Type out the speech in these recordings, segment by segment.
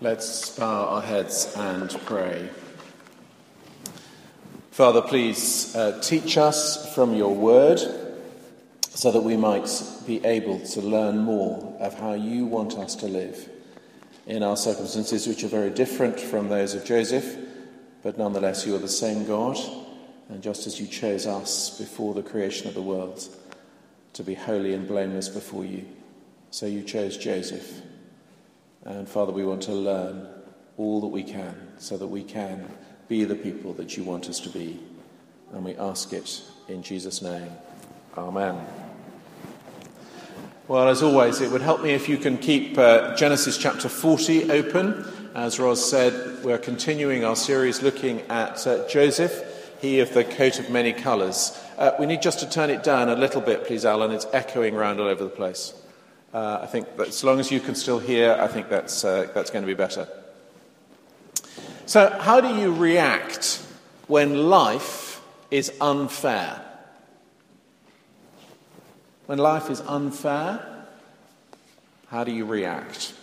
Let's bow our heads and pray. Father, please teach us from your word so that we might be able to learn more of how you want us to live in our circumstances, which are very different from those of Joseph, but nonetheless you are the same God, and just as you chose us before the creation of the world to be holy and blameless before you, so you chose Joseph. And Father, we want to learn all that we can so that we can be the people that you want us to be. And we ask it in Jesus' name. Amen. Well, as always, it would help me if you can keep Genesis chapter 40 open. As Ros said, we're continuing our series looking at Joseph, he of the coat of many colours. We need just to turn it down a little bit, please, Alan. It's echoing around all over the place. I think that as long as you can still hear, I think that's going to be better. So, how do you react when life is unfair? When life is unfair, how do you react?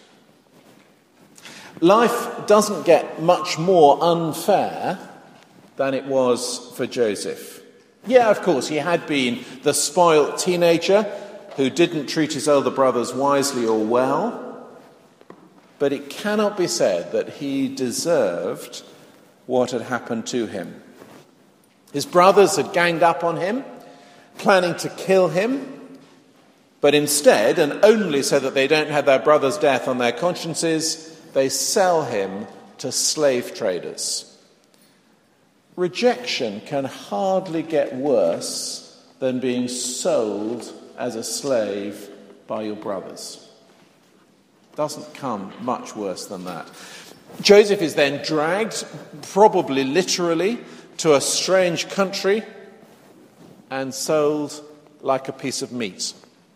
Life doesn't get much more unfair than it was for Joseph. Yeah, of course, he had been the spoilt teenager who didn't treat his older brothers wisely or well, but it cannot be said that he deserved what had happened to him. His brothers had ganged up on him, planning to kill him, but instead, and only so that they don't have their brother's death on their consciences, they sell him to slave traders. Rejection can hardly get worse than being sold as a slave by your brothers. Doesn't come much worse than that. Joseph is then dragged, probably literally, to a strange country and sold like a piece of meat.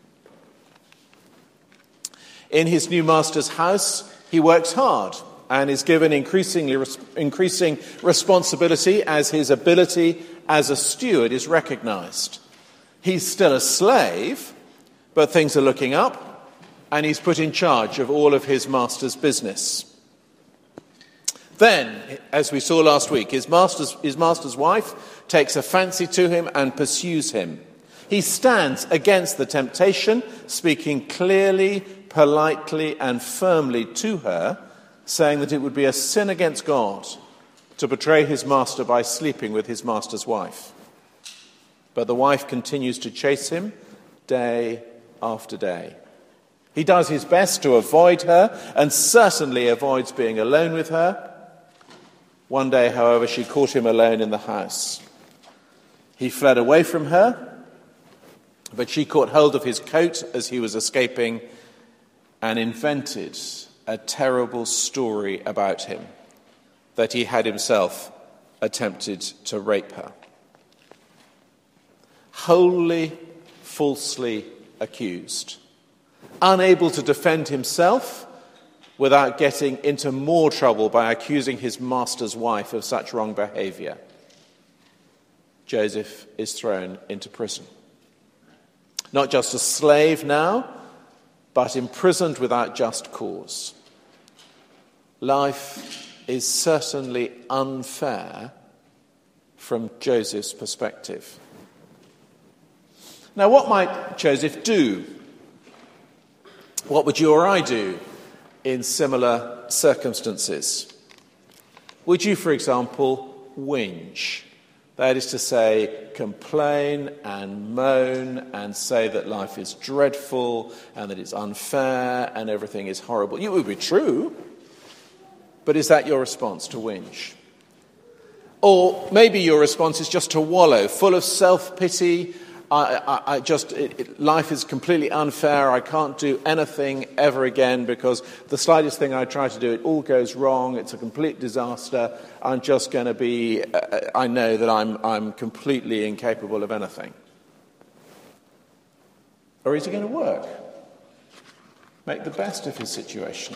In his new master's house, he works hard and is given increasing responsibility as his ability as a steward is recognized. He's still a slave, but things are looking up, and he's put in charge of all of his master's business. Then, as we saw last week, his master's wife takes a fancy to him and pursues him. He stands against the temptation, speaking clearly, politely, and firmly to her, saying that it would be a sin against God to betray his master by sleeping with his master's wife. But the wife continues to chase him day after day. He does his best to avoid her and certainly avoids being alone with her. One day, however, she caught him alone in the house. He fled away from her, but she caught hold of his coat as he was escaping and invented a terrible story about him, that he had himself attempted to rape her. Wholly, falsely accused, unable to defend himself without getting into more trouble by accusing his master's wife of such wrong behavior, Joseph is thrown into prison. Not just a slave now, but imprisoned without just cause. Life is certainly unfair from Joseph's perspective. Now, what might Joseph do? What would you or I do in similar circumstances? Would you, for example, whinge? That is to say, complain and moan and say that life is dreadful and that it's unfair and everything is horrible. It would be true, but is that your response to whinge? Or maybe your response is just to wallow, full of self-pity. Life is completely unfair. I can't do anything ever again because the slightest thing I try to do, it all goes wrong. It's a complete disaster. I'm just going to be, I know that I'm completely incapable of anything. Or is he going to work? Make the best of his situation?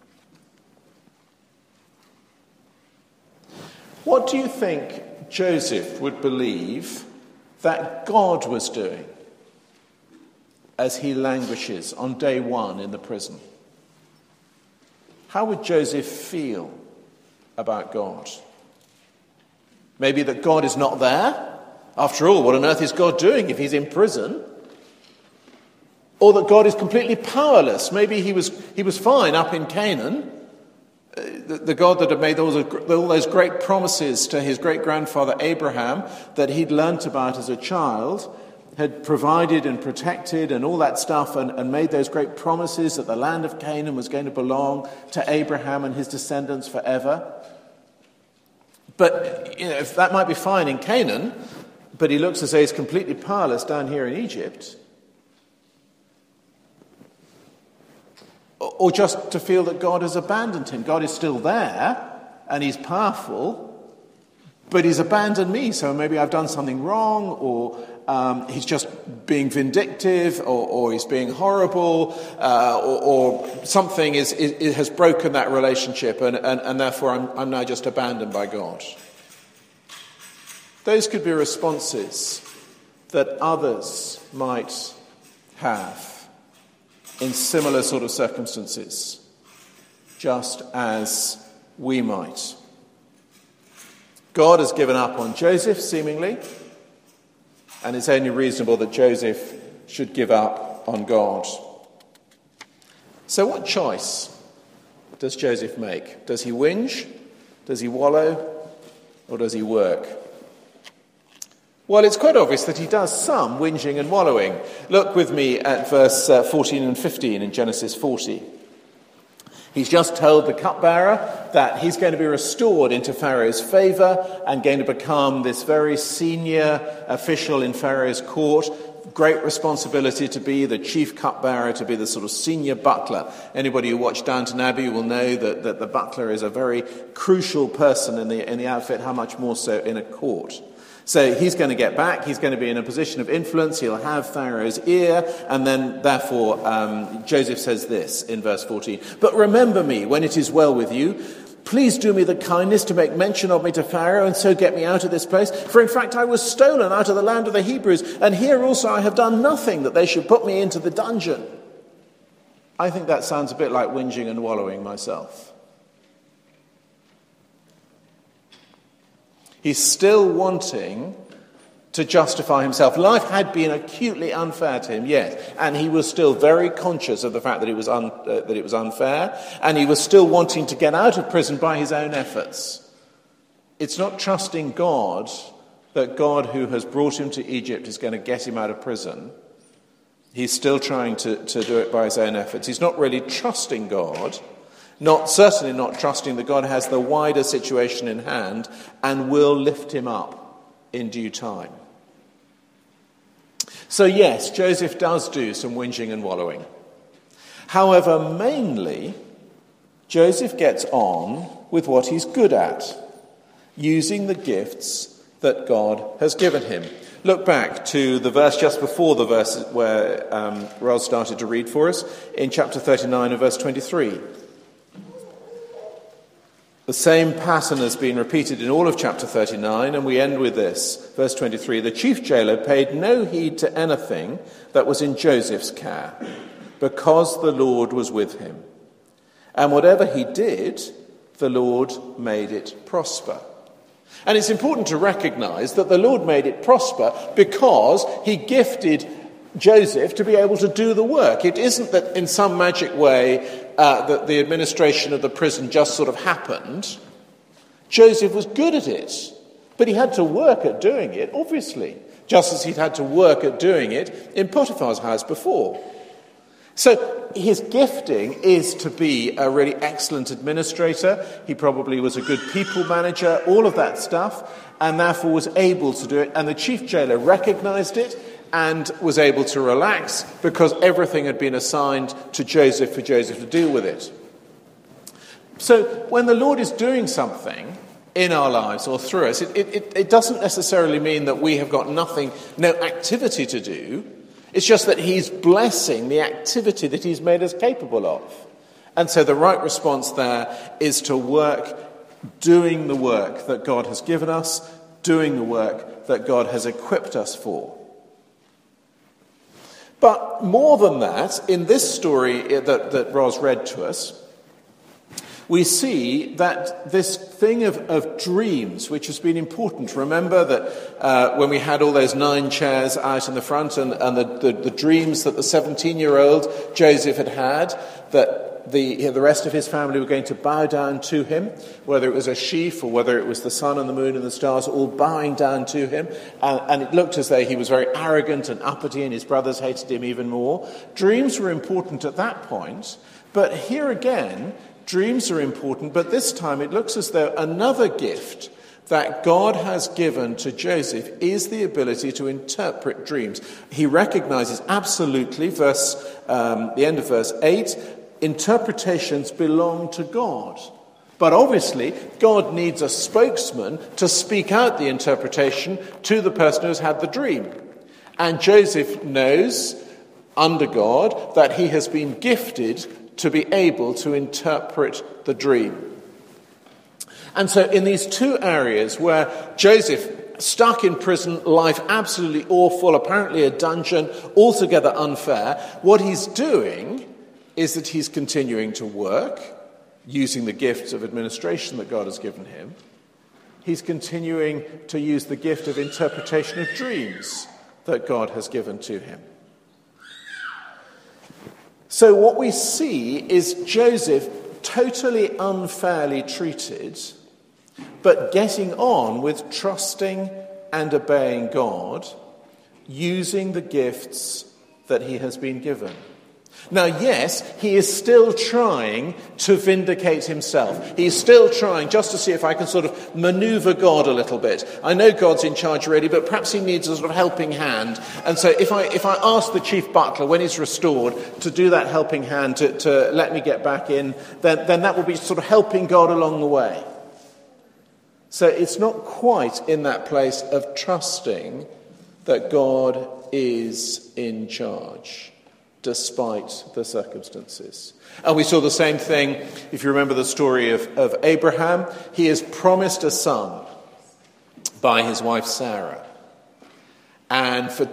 What do you think Joseph would believe that God was doing as he languishes on day one in the prison? how would Joseph feel about God? Maybe that God is not there. After all, what on earth is God doing if he's in prison? Or that God is completely powerless. Maybe he was fine up in Canaan. The God that had made all those great promises to his great-grandfather Abraham that he'd learnt about as a child, had provided and protected and all that stuff and made those great promises that the land of Canaan was going to belong to Abraham and his descendants forever. But, if that might be fine in Canaan, but he looks as though he's completely powerless down here in Egypt. Or just to feel that God has abandoned him. God is still there, and he's powerful, but he's abandoned me, so maybe I've done something wrong, or he's just being vindictive, or he's being horrible, or something has broken that relationship, and therefore I'm now just abandoned by God. Those could be responses that others might have in similar sort of circumstances, just as we might. God has given up on Joseph, seemingly, and it's only reasonable that Joseph should give up on God. So what choice does Joseph make? Does he whinge? Does he wallow? Or does he work? Well, it's quite obvious that he does some whinging and wallowing. Look with me at verse 14 and 15 in Genesis 40. He's just told the cupbearer that he's going to be restored into Pharaoh's favour and going to become this very senior official in Pharaoh's court. Great responsibility to be the chief cupbearer, to be the sort of senior butler. Anybody who watched Downton Abbey will know that the butler is a very crucial person in the outfit, how much more so in a court. So he's going to get back, he's going to be in a position of influence, he'll have Pharaoh's ear, and then therefore Joseph says this in verse 14, "But remember me when it is well with you. Please do me the kindness to make mention of me to Pharaoh and so get me out of this place. For in fact I was stolen out of the land of the Hebrews, and here also I have done nothing that they should put me into the dungeon." I think that sounds a bit like whinging and wallowing myself. He's still wanting to justify himself. Life had been acutely unfair to him, yes, and he was still very conscious of the fact that it was unfair, and he was still wanting to get out of prison by his own efforts. It's not trusting God that God, who has brought him to Egypt, is going to get him out of prison. He's still trying to do it by his own efforts. He's not really trusting God. Certainly not trusting that God has the wider situation in hand and will lift him up in due time. So yes, Joseph does do some whinging and wallowing. However, mainly, Joseph gets on with what he's good at, using the gifts that God has given him. Look back to the verse just before the verse where Ros started to read for us, in chapter 39 and verse 23. The same pattern has been repeated in all of chapter 39, and we end with this. Verse 23, "The chief jailer paid no heed to anything that was in Joseph's care, because the Lord was with him. And whatever he did, the Lord made it prosper." And it's important to recognize that the Lord made it prosper because he gifted Joseph to be able to do the work. It isn't that in some magic way that the administration of the prison just sort of happened. Joseph was good at it, but he had to work at doing it, obviously, just as he'd had to work at doing it in Potiphar's house before. So his gifting is to be a really excellent administrator. He probably was a good people manager, all of that stuff, and therefore was able to do it. And the chief jailer recognized it and was able to relax because everything had been assigned to Joseph for Joseph to deal with it. So when the Lord is doing something in our lives or through us, it doesn't necessarily mean that we have got no activity to do. It's just that he's blessing the activity that he's made us capable of. And so the right response there is to work doing the work that God has given us, doing the work that God has equipped us for. But more than that, in this story that Ros read to us, We see that this thing of dreams, which has been important. Remember that when we had all those 9 chairs out in the front and the dreams that the 17-year-old Joseph had, that the rest of his family were going to bow down to him, whether it was a sheaf or whether it was the sun and the moon and the stars, all bowing down to him. And it looked as though he was very arrogant and uppity and his brothers hated him even more. Dreams were important at that point. But here again, dreams are important, but this time it looks as though another gift that God has given to Joseph is the ability to interpret dreams. He recognizes absolutely, the end of verse 8, interpretations belong to God. But obviously, God needs a spokesman to speak out the interpretation to the person who has had the dream. And Joseph knows, under God, that he has been gifted to be able to interpret the dream. And so in these 2 areas where Joseph, stuck in prison, life absolutely awful, apparently a dungeon, altogether unfair, what he's doing is that he's continuing to work, using the gifts of administration that God has given him. He's continuing to use the gift of interpretation of dreams that God has given to him. So what we see is Joseph totally unfairly treated, but getting on with trusting and obeying God, using the gifts that he has been given. Now, yes, he is still trying to vindicate himself. He's still trying just to see if I can sort of maneuver God a little bit. I know God's in charge already, but perhaps he needs a sort of helping hand. And so if I ask the chief butler when he's restored to do that helping hand, to let me get back in, then that will be sort of helping God along the way. So it's not quite in that place of trusting that God is in charge, despite the circumstances. And we saw the same thing, if you remember the story of Abraham. He is promised a son by his wife Sarah. And for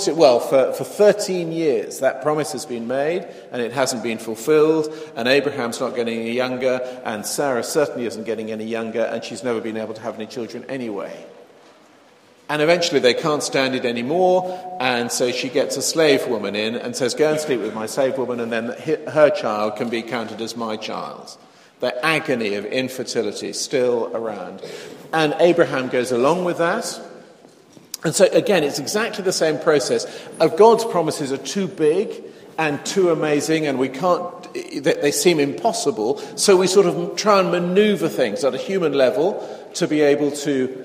13 years that promise has been made and it hasn't been fulfilled, and Abraham's not getting any younger, and Sarah certainly isn't getting any younger, and she's never been able to have any children anyway. And eventually they can't stand it anymore, and so she gets a slave woman in and says, go and sleep with my slave woman, and then her child can be counted as my child. The agony of infertility still around. And Abraham goes along with that. And so again, it's exactly the same process. God's promises are too big and too amazing, and they seem impossible, so we sort of try and maneuver things at a human level to be able to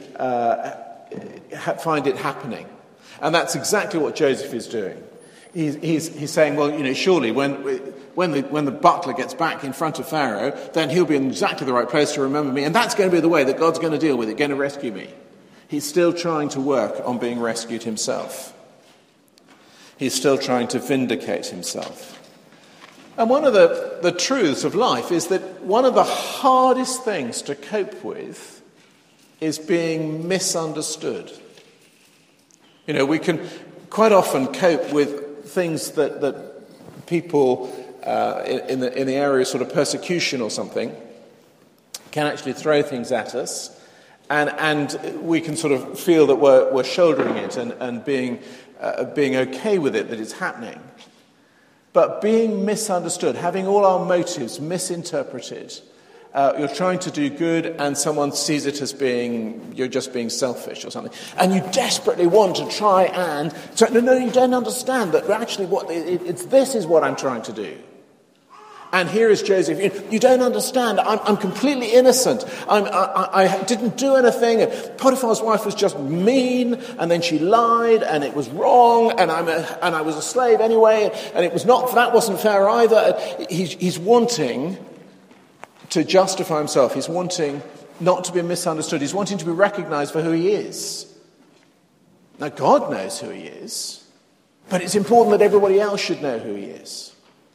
find it happening. And that's exactly what Joseph is doing. He's saying, well, surely when the butler gets back in front of Pharaoh, then he'll be in exactly the right place to remember me, and that's going to be the way that God's going to deal with it, going to rescue me. He's still trying to work on being rescued himself. He's still trying to vindicate himself. And one of the truths of life is that one of the hardest things to cope with is being misunderstood. We can quite often cope with things that people in the area of sort of persecution or something can actually throw things at us, and we can sort of feel that we're shouldering it and being okay with it, that it's happening. But being misunderstood, having all our motives misinterpreted, you're trying to do good and someone sees it as you're just being selfish or something. And you desperately want to try and say, no, you don't understand that actually this is what I'm trying to do. And here is Joseph. You don't understand. I'm completely innocent. I didn't do anything. Potiphar's wife was just mean, and then she lied, and it was wrong. And I was a slave anyway, and that wasn't fair either. He's wanting to justify himself. He's wanting not to be misunderstood. He's wanting to be recognized for who he is. Now, God knows who he is, but it's important that everybody else should know who he is.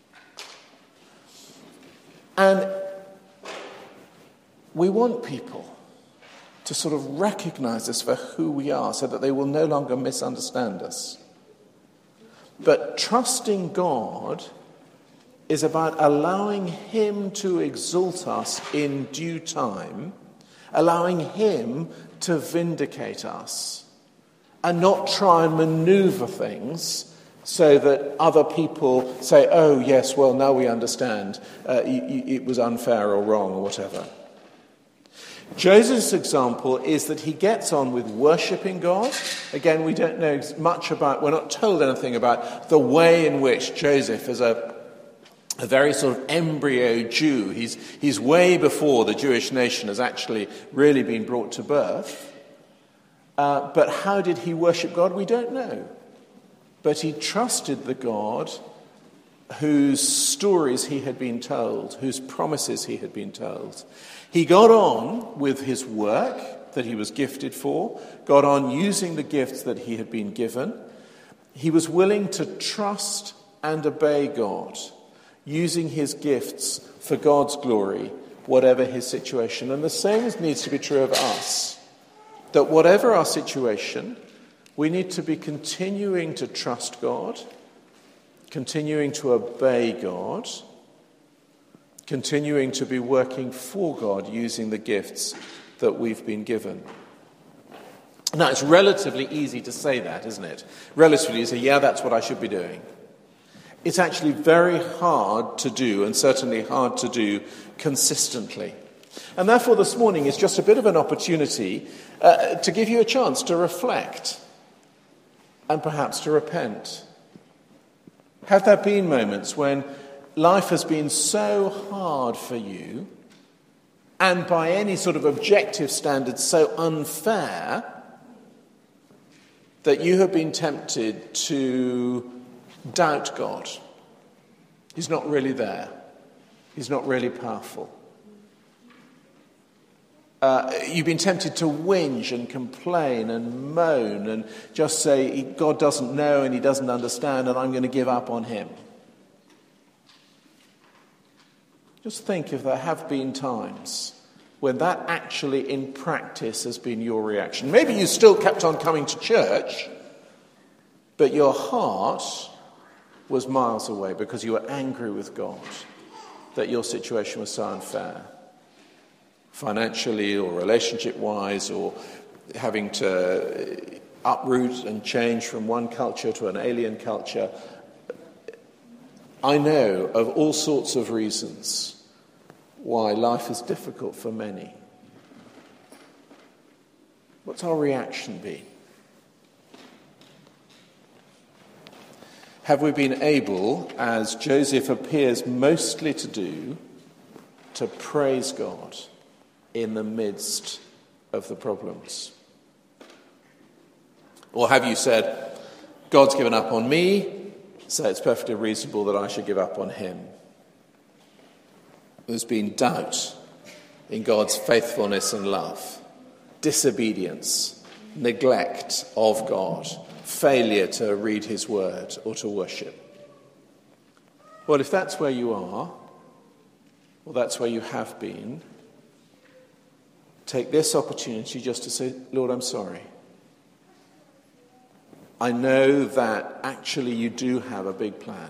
And we want people to sort of recognize us for who we are so that they will no longer misunderstand us. But trusting God is about allowing him to exalt us in due time, allowing him to vindicate us, and not try and maneuver things so that other people say, oh, yes, well, now we understand. It was unfair or wrong or whatever. Joseph's example is that he gets on with worshipping God. Again, we don't know much about, we're not told anything about the way in which Joseph, as a very sort of embryo Jew, he's way before the Jewish nation has actually really been brought to birth. But how did he worship God? We don't know. But he trusted the God whose stories he had been told, whose promises he had been told. He got on with his work that he was gifted for, got on using the gifts that he had been given. He was willing to trust and obey God, using his gifts for God's glory, whatever his situation. And the same needs to be true of us, that whatever our situation, we need to be continuing to trust God, continuing to obey God, continuing to be working for God using the gifts that we've been given. Now, it's relatively easy to say that, isn't it? Relatively easy, yeah, that's what I should be doing. It's actually very hard to do, and certainly hard to do consistently. And therefore this morning is just a bit of an opportunity to give you a chance to reflect and perhaps to repent. Have there been moments when life has been so hard for you, and by any sort of objective standard so unfair, that you have been tempted to doubt God? He's not really there. He's not really powerful. You've been tempted to whinge and complain and moan and just say, God doesn't know and he doesn't understand and I'm going to give up on him. Just think if there have been times when that actually in practice has been your reaction. Maybe you still kept on coming to church, but your heart was miles away because you were angry with God that your situation was so unfair. Financially or relationship-wise, or having to uproot and change from one culture to an alien culture. I know of all sorts of reasons why life is difficult for many. What's our reaction been? Have we been able, as Joseph appears mostly to do, to praise God in the midst of the problems? Or have you said, God's given up on me, so it's perfectly reasonable that I should give up on him? There's been doubt in God's faithfulness and love, disobedience, neglect of God, failure to read his word or to worship. Well, if that's where you are, or that's where you have been, take this opportunity just to say, Lord, I'm sorry. I know that actually you do have a big plan.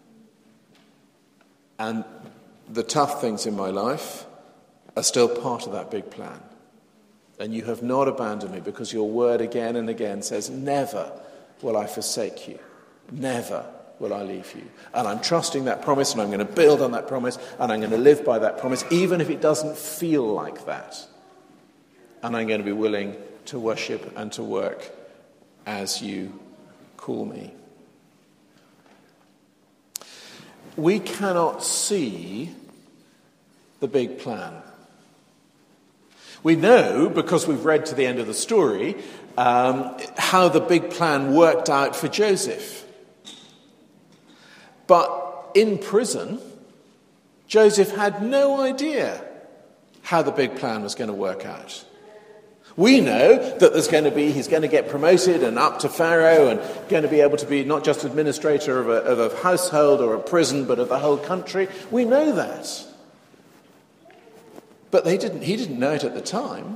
And the tough things in my life are still part of that big plan. And you have not abandoned me because your word again and again says, never will I forsake you. Never will I leave you. And I'm trusting that promise and I'm going to build on that promise and I'm going to live by that promise, even if it doesn't feel like that. And I'm going to be willing to worship and to work as you call me. We cannot see the big plan. We know, because we've read to the end of the story, how the big plan worked out for Joseph. But in prison, Joseph had no idea how the big plan was going to work out. We know that he's going to get promoted and up to Pharaoh and going to be able to be not just administrator of a household or a prison, but of the whole country. We know that. But he didn't know it at the time.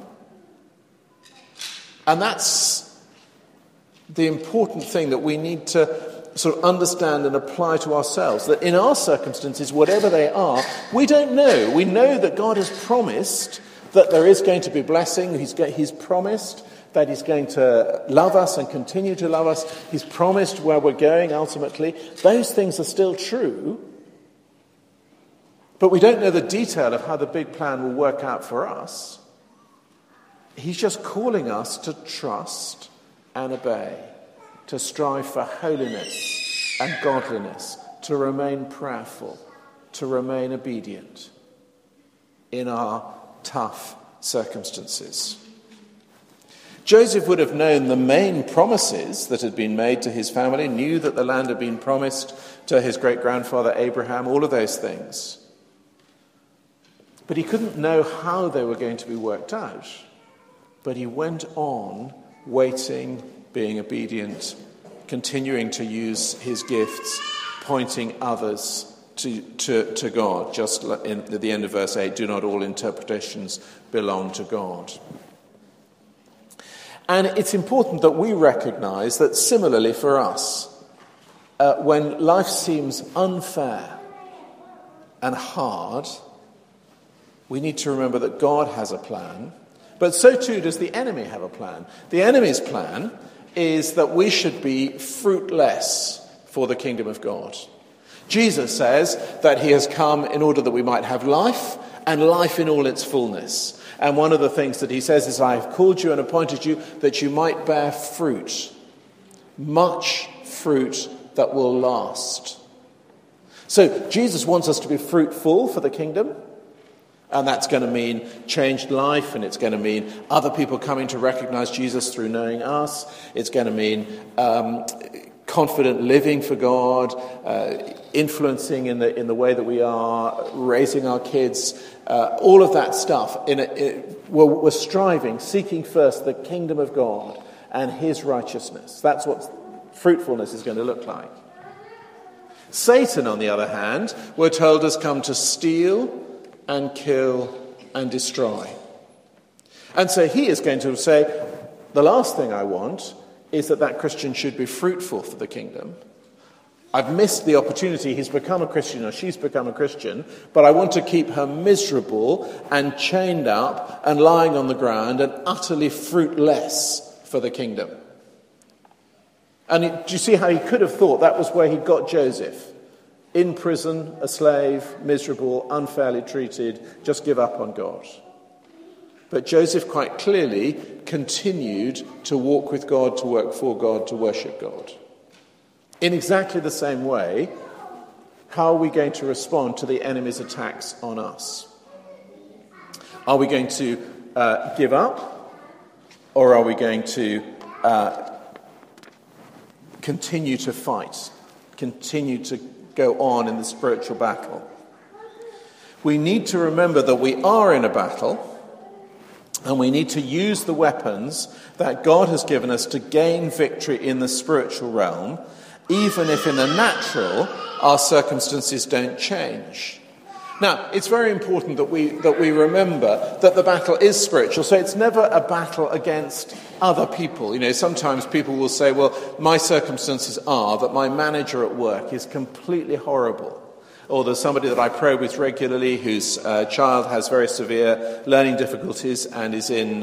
And that's the important thing that we need to sort of understand and apply to ourselves. That in our circumstances, whatever they are, we don't know. We know that God has promised that there is going to be blessing. He's promised that he's going to love us and continue to love us. He's promised where we're going ultimately. Those things are still true. But we don't know the detail of how the big plan will work out for us. He's just calling us to trust and obey, to strive for holiness and godliness, to remain prayerful, to remain obedient in our tough circumstances. Joseph would have known the main promises that had been made to his family, knew that the land had been promised to his great-grandfather Abraham, all of those things. But he couldn't know how they were going to be worked out. But he went on waiting, being obedient, continuing to use his gifts, pointing others to God. Just at the end of verse 8, do not all interpretations belong to God. And it's important that we recognize that similarly for us, when life seems unfair and hard, we need to remember that God has a plan, but so too does the enemy have a plan. The enemy's plan is that we should be fruitless for the kingdom of God. Jesus says that he has come in order that we might have life, and life in all its fullness. And one of the things that he says is, I have called you and appointed you that you might bear fruit, much fruit that will last. So Jesus wants us to be fruitful for the kingdom. And that's going to mean changed life, and it's going to mean other people coming to recognize Jesus through knowing us. It's going to mean confident living for God, influencing in the way that we are, raising our kids, all of that stuff. We're striving, seeking first the kingdom of God and his righteousness. That's what fruitfulness is going to look like. Satan, on the other hand, we're told has come to steal and kill and destroy. And so he is going to say, the last thing I want is that Christian should be fruitful for the kingdom. I've missed the opportunity. He's become a Christian or she's become a Christian, but I want to keep her miserable and chained up and lying on the ground and utterly fruitless for the kingdom. And do you see how he could have thought that was where he got Joseph? In prison, a slave, miserable, unfairly treated, just give up on God. But Joseph quite clearly continued to walk with God, to work for God, to worship God. In exactly the same way, how are we going to respond to the enemy's attacks on us? Are we going to give up? Or are we going to continue to fight, continue to go on in the spiritual battle? We need to remember that we are in a battle, and we need to use the weapons that God has given us to gain victory in the spiritual realm, even if in the natural our circumstances don't change. Now, it's very important that we remember that the battle is spiritual, so it's never a battle against other people. You know, sometimes people will say, well, my circumstances are that my manager at work is completely horrible. Or there's somebody that I pray with regularly whose child has very severe learning difficulties and is in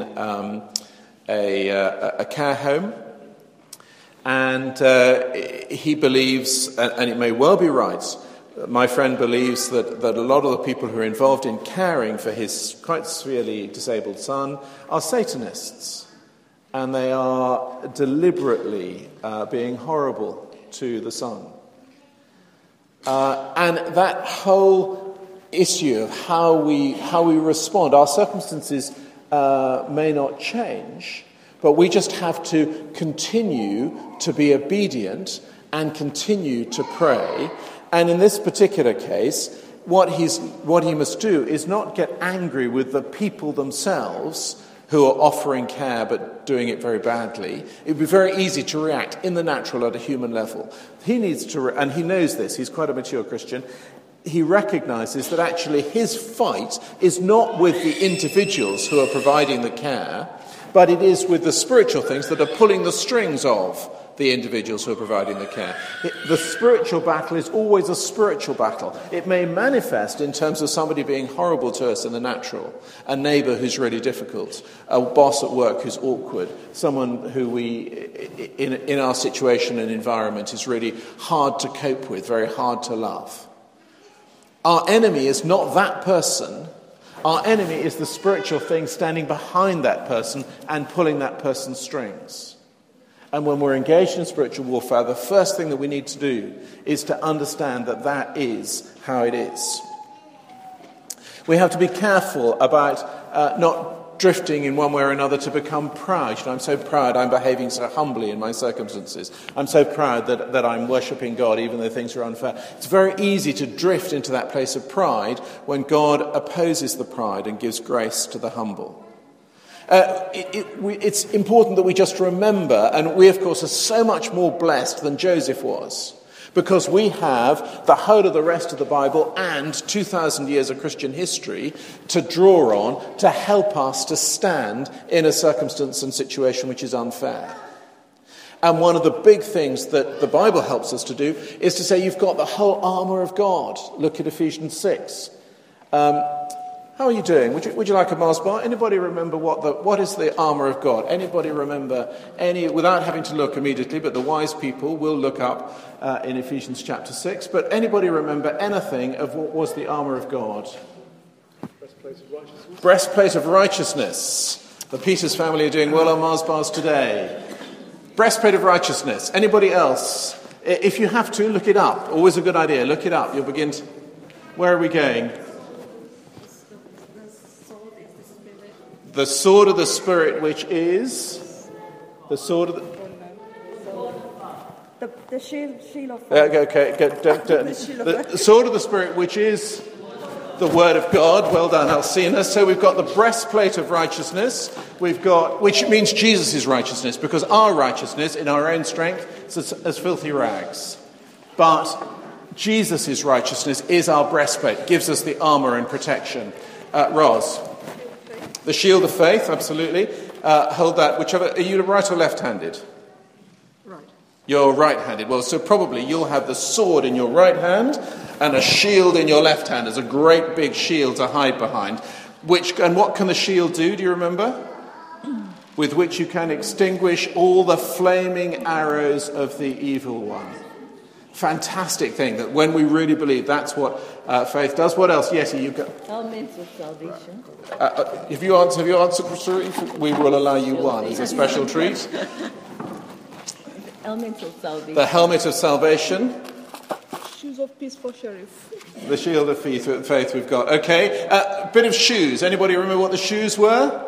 a care home. And he believes, and it may well be right, my friend believes that a lot of the people who are involved in caring for his quite severely disabled son are Satanists. And they are deliberately being horrible to the son. And that whole issue of how we respond, our circumstances may not change, but we just have to continue to be obedient and continue to pray. And in this particular case, what he must do is not get angry with the people themselves who are offering care but doing it very badly. It would be very easy to react in the natural at a human level. He needs to, and he knows this, he's quite a mature Christian, he recognizes that actually his fight is not with the individuals who are providing the care, but it is with the spiritual things that are pulling the strings of the individuals who are providing the care. The spiritual battle is always a spiritual battle. It may manifest in terms of somebody being horrible to us in the natural, a neighbour who's really difficult, a boss at work who's awkward, someone who in our situation and environment is really hard to cope with, very hard to love. Our enemy is not that person. Our enemy is the spiritual thing standing behind that person and pulling that person's strings. And when we're engaged in spiritual warfare, the first thing that we need to do is to understand that that is how it is. We have to be careful about not drifting in one way or another to become proud. You know, I'm so proud I'm behaving so humbly in my circumstances. I'm so proud that I'm worshipping God even though things are unfair. It's very easy to drift into that place of pride when God opposes the pride and gives grace to the humble. It's important that we just remember, and we of course are so much more blessed than Joseph was, because we have the whole of the rest of the Bible and 2,000 years of Christian history to draw on to help us to stand in a circumstance and situation which is unfair. And one of the big things that the Bible helps us to do is to say you've got the whole armour of God. Look at Ephesians 6. How are you doing? Would you like a Mars bar? Anybody remember what is the armour of God? Anybody remember without having to look immediately, but the wise people will look up in Ephesians chapter 6. But anybody remember anything of what was the armour of God? Breastplate of righteousness. Breastplate of righteousness. The Peters family are doing well on Mars bars today. Breastplate of righteousness. Anybody else? If you have to, look it up. Always a good idea. Look it up. You'll begin to... Where are we going? The sword of the Spirit, which is the sword of the shield of the sword of the Spirit, which is the Word of God. Well done, Alcina. So we've got the breastplate of righteousness. We've got, which means Jesus' righteousness, because our righteousness in our own strength is as filthy rags. But Jesus' righteousness is our breastplate, gives us the armour and protection. Ros. The shield of faith, absolutely. Hold that, whichever. Are you right or left-handed? Right. You're right-handed. Well, so probably you'll have the sword in your right hand and a shield in your left hand as a great big shield to hide behind. And what can the shield do, do you remember? With which you can extinguish all the flaming arrows of the evil one. Fantastic thing that when we really believe that's what faith does. What else? Yeti, you've got... Elements of salvation. Have you answered, we will allow you one as a special treat. Elements of salvation. The helmet of salvation. Shoes of peace for sheriff. The shield of faith we've got. Okay, bit of shoes. Anybody remember what the shoes were?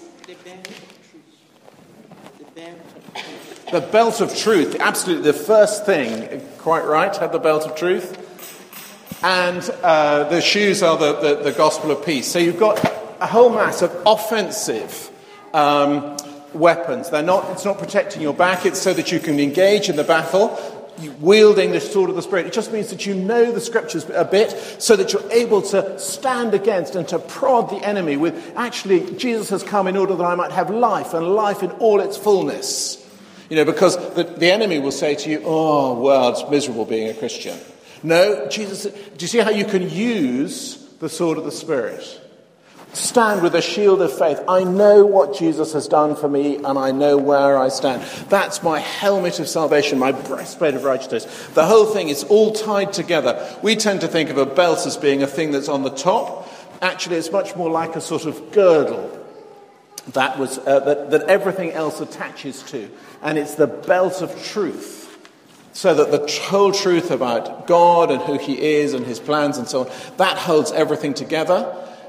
The belt of truth, absolutely the first thing, quite right, had the belt of truth. And the shoes are the gospel of peace. So you've got a whole mass of offensive weapons. It's not protecting your back, it's so that you can engage in the battle, wielding the sword of the Spirit. It just means that you know the scriptures a bit, so that you're able to stand against and to prod the enemy with, actually, Jesus has come in order that I might have life, and life in all its fullness. You know, because the enemy will say to you, oh, well, it's miserable being a Christian. No, Jesus, do you see how you can use the sword of the Spirit? Stand with a shield of faith. I know what Jesus has done for me, and I know where I stand. That's my helmet of salvation, my breastplate of righteousness. The whole thing is all tied together. We tend to think of a belt as being a thing that's on the top. Actually, it's much more like a sort of girdle that everything else attaches to. And it's the belt of truth, so that the whole truth about God and who he is and his plans and so on, that holds everything together.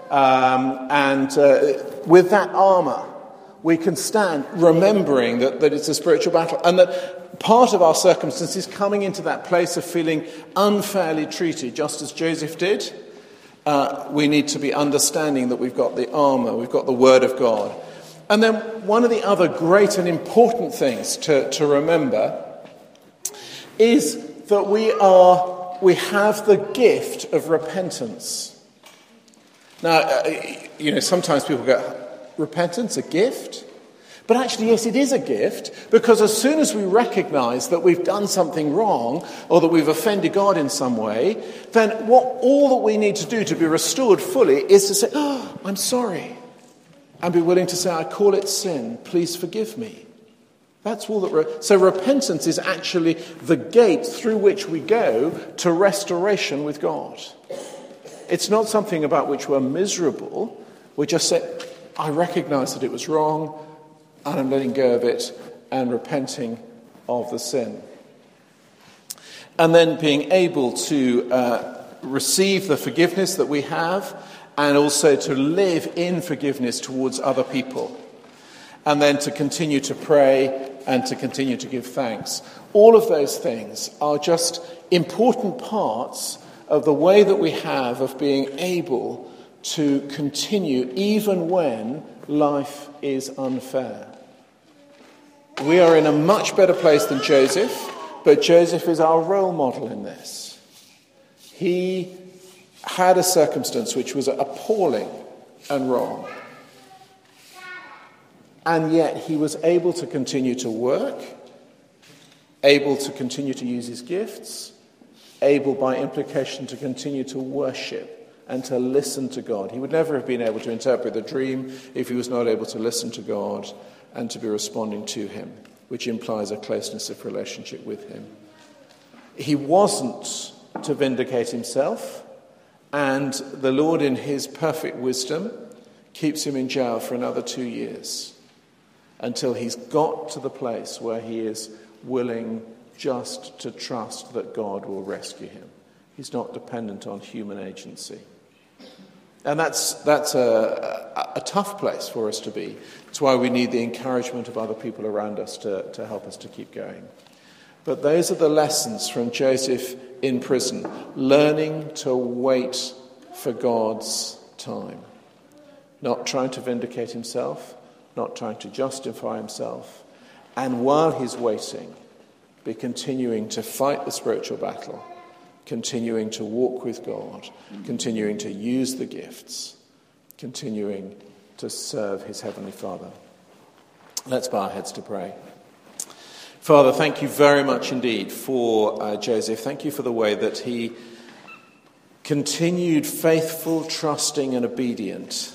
With that armour, we can stand remembering that it's a spiritual battle, and that part of our circumstance is coming into that place of feeling unfairly treated, just as Joseph did. We need to be understanding that we've got the armour, we've got the Word of God. And then one of the other great and important things to remember is that we have the gift of repentance. Now, sometimes people go, repentance, a gift? But actually, yes, it is a gift, because as soon as we recognize that we've done something wrong or that we've offended God in some way, then all that we need to do to be restored fully is to say, "Oh, I'm sorry," and be willing to say, "I call it sin. Please forgive me." That's all that. So repentance is actually the gate through which we go to restoration with God. It's not something about which we're miserable. We just say, "I recognize that it was wrong, and I'm letting go of it and repenting of the sin." And then being able to receive the forgiveness that we have, and also to live in forgiveness towards other people. And then to continue to pray and to continue to give thanks. All of those things are just important parts of the way that we have of being able to continue even when life is unfair. We are in a much better place than Joseph, but Joseph is our role model in this. He had a circumstance which was appalling and wrong, and yet he was able to continue to work, able to continue to use his gifts, able by implication to continue to worship and to listen to God. He would never have been able to interpret the dream if he was not able to listen to God and to be responding to him, which implies a closeness of relationship with him. He wasn't to vindicate himself, and the Lord in his perfect wisdom keeps him in jail for another 2 years until he's got to the place where he is willing just to trust that God will rescue him. He's not dependent on human agency. And that's a tough place for us to be. That's why we need the encouragement of other people around us to help us to keep going. But those are the lessons from Joseph in prison, learning to wait for God's time. Not trying to vindicate himself, not trying to justify himself, and while he's waiting, be continuing to fight the spiritual battle, continuing to walk with God, continuing to use the gifts, continuing to serve his Heavenly Father. Let's bow our heads to pray. Father, thank you very much indeed for Joseph. Thank you for the way that he continued faithful, trusting and obedient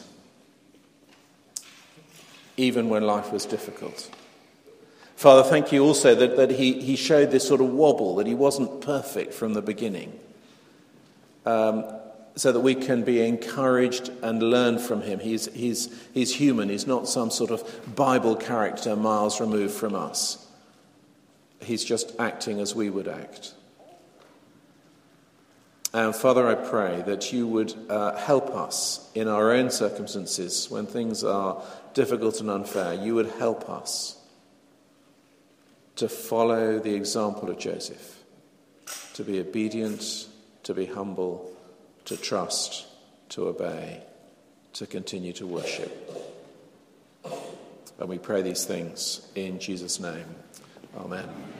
even when life was difficult. Father, thank you also that he showed this sort of wobble, that he wasn't perfect from the beginning, so that we can be encouraged and learn from him. He's human. He's not some sort of Bible character miles removed from us. He's just acting as we would act. And Father, I pray that you would help us in our own circumstances when things are difficult and unfair. You would help us to follow the example of Joseph, to be obedient, to be humble, to trust, to obey, to continue to worship. And we pray these things in Jesus' name. Amen.